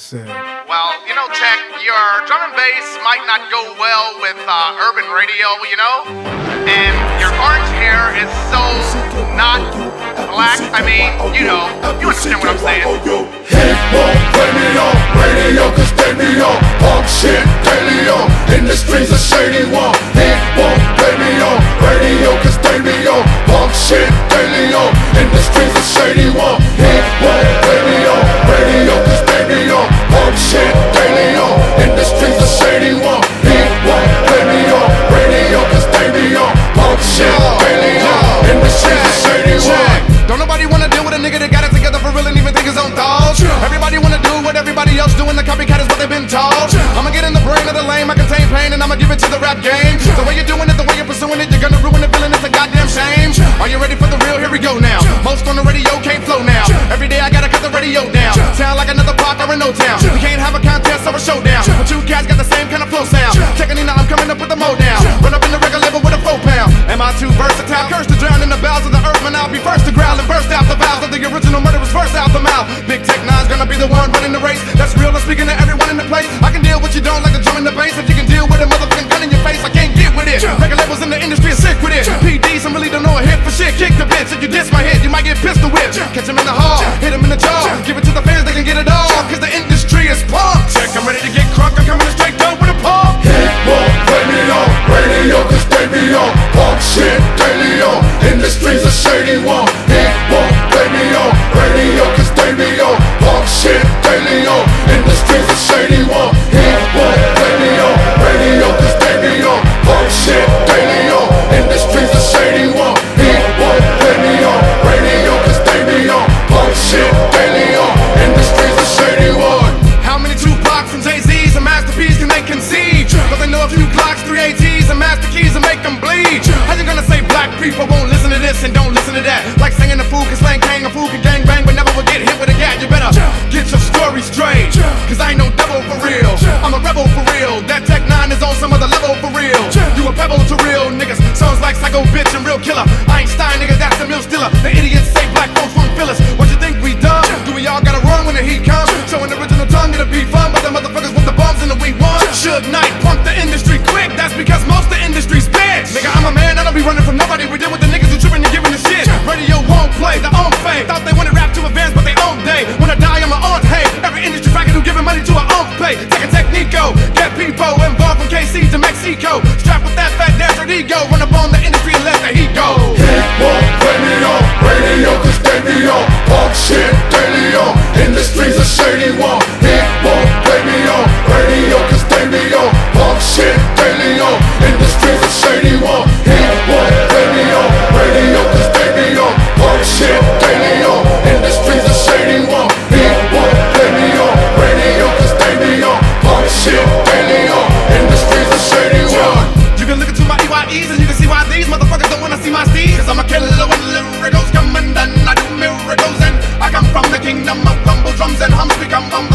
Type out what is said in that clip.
said. Well, you know, Tech, your drum and bass might not go well with urban radio, you know? And your orange hair is so not black. I mean, you know, you understand what I'm saying. Hit won't play me on radio, cause they be on punk shit daily on. In the streets a shady one. Hit won't play me on radio, cause they be on punk shit daily on. In the streets a shady one. Hit won't play me on radio, cause they be on punk shit daily on. In the streets a shady one. Hit won't play me on radio, cause they be on punk shit daily on. In the streets a shady one. Don't nobody wanna deal with a nigga that got it together for real and even think his own thoughts. Everybody wanna do what everybody else doing, the copycat is what they've been taught. I'ma get in the brain of the lame, I contain pain and I'ma give it to the rap game. The way you're doing it, the way you're pursuing it, you're gonna ruin the feeling, it's a goddamn shame. Are you ready for the real? Here we go now. Most on the radio can't flow now. Every day I gotta cut the radio down. Sound like another park or in no town. We can't have a contest or a showdown, but you guys got the same kind of flow sound. Checking in, I'm coming up with the mo down. Run up in the record label with a 4 pound. Am I too versatile? Cursed to drown in the bowels of the earth, man, I'll be first to growl and burst out the valves of the original murderers verse out the mouth. Big Tech Nine's gonna be the one running the race. That's real, I'm speaking to everyone in the place. I can deal with you don't like the drum and the bass. If you can deal with a motherfucking gun in your face, I can't get with it. Record labels in the industry are sick with it. PD, some really don't know a hit for shit. Kick the bitch, if you diss my hit, you might get pistol whipped. Catch him in the hall, hit him in the jaw. Give it to the fans, they can get it all. Cause the industry is pumped. Check, I'm ready to get crunk, I'm coming straight down with a pump. Hit won't play me on radio, cause they be on punk shit daily on. In the streets a shady one. Hit won't play me on radio, cause they be on punk shit daily on. In the streets a shady one. Hit won't play me on radio, cause they be on punk shit daily on. In the streets a shady one. Hit won't play me on radio, cause they be on punk shit daily on. In the streets a shady one. How many Tupacs and Jay-Z's and Master P's can they conceive? Cause they know a few Glocks, 3ATs and Master Keys and make them bleed. How you gonna say black people won't listen to this and don't listen to that? Like saying a fool can slang gang, a fool can gang bang, but never will get hit with a gat. You better get your story straight, cause I ain't no devil for real. I'm a rebel for real. That Tech Nine is on some other level for real. You a pebble to real niggas. Sounds like Psycho Bitch and Real Killer. Einstein niggas, that's the mill stiller. The idiots say black folks won't feel us. What you think we done? Do we all gotta run when the heat comes? Showing the original tongue, it'll be fun, but the motherfuckers with the bombs in the we won. Suge Knight pump the industry quick. That's because most the industry's bitch. Nigga, I'm a man, I don't be running from nobody. We deal with the niggas who tripping and giving the shit. Radio won't play the own fame. Thought they wanted rap to advance, but they own day. When I die, I'm my own hey. Every industry faggot who giving money to our own pay. Take a technico, get people involved from KC to Mexico. Strapped with that fat desert ego. Run up on the industry and let the heat go. Hit won't play me on radio, cause they be on punk shit daily on. In the streets a shady one. Hit won't play me on radio, cause they be on punk shit daily on. In the streets a shady one. Hit won't play me on radio, cause they be on punk shit daily on. In the streets a shady one. Hit won't play me on radio, cause they be on punk shit daily on. In the streets a shady one. You can look into my EYEs and you can see why these motherfuckers don't wanna see my steez. Cause I'm a killer when lyricals come and then I do miracles. And I come from the kingdom of rumble drums and hums become humble.